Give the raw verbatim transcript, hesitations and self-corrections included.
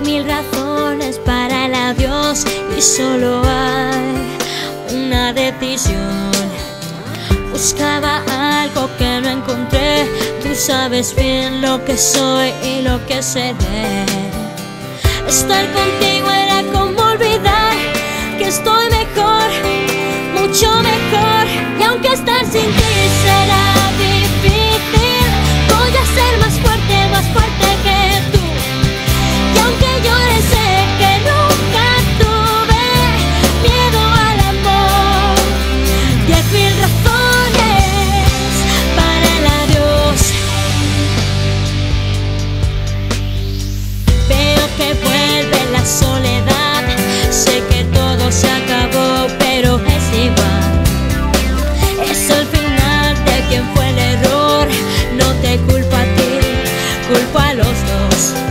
mil razones para el adiós y solo hay una decisión. Buscaba algo que no encontré, tú sabes bien lo que soy y lo que seré. Estar contigo era como olvidar que estoy mejor, mucho mejor. Y aunque estar sin ti será difícil, voy a ser más fuerte, más fuerte que tú. Y aunque llore sé que nunca tuve miedo al amor. Diez mil razones para el adiós. Veo que vuelve la soledad, sé que todo se acabó, pero es igual. Es el final de quien fue el error, no te culpo a ti, culpo a los dos.